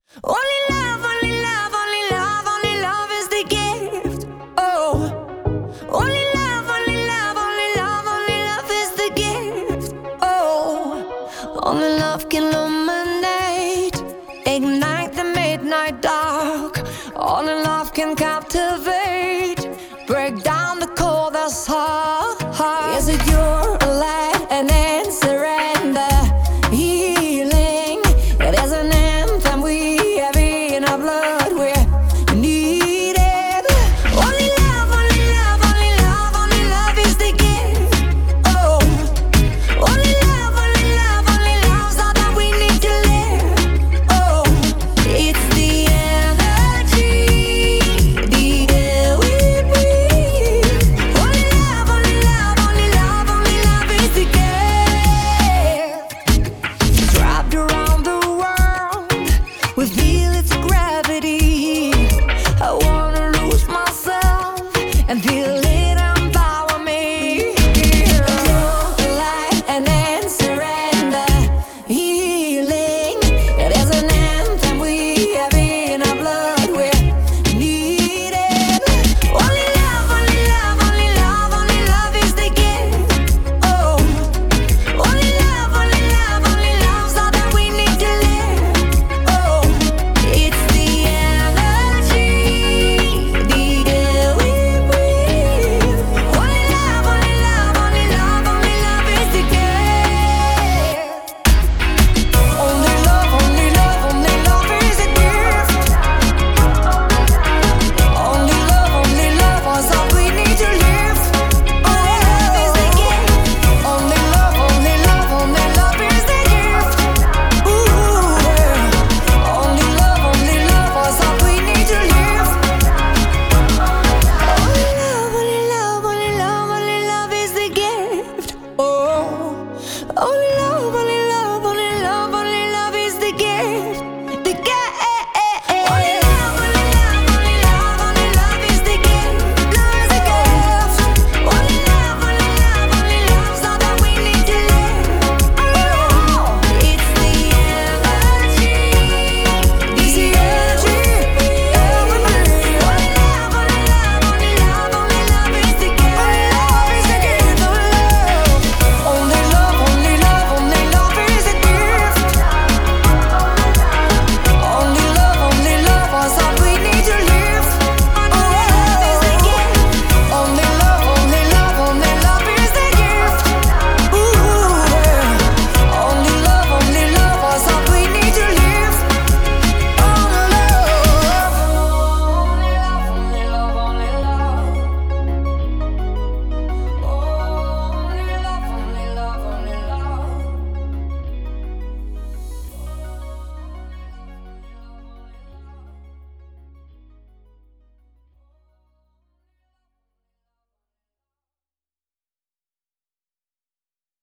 Only love, only love, only love, only love is the gift. Oh, only love, only love, only love, only love is the gift. Oh, only love can illuminate, ignite the midnight dark. Only love can captivate, break down the coldest heart. Is it your light and in surrender? Healing, it is an anthem we have in our blood. We're needed. Only love, only love, only love, only love is the gift. Oh, only love, only love, only love's all that we need to live. Oh, it's the energy, the air we breathe. Only love, only love, only love, only love is the gift. Wrapped around the world, we feel its gravity. I wanna lose myself and feel it empower me. Your light and then surrender. Healing, it is an anthem we have in our blood. We're needed. Only love, only love, only love, only love is the gift. Oh, only love, only love, only love's all that we need to live. Oh, it's the energy, the air we breathe. Only love, only love, only love, only love is the gift. Only love, only love, only love is the gift. Only love is all we need to live. Only love is the gift. Only love, only love, only love is the gift. Ooh, yeah. Only love is all we need to live. Only love, only love, only love, only love is the gift. Oh, only love, only love, only love, only love is the gift. The gift.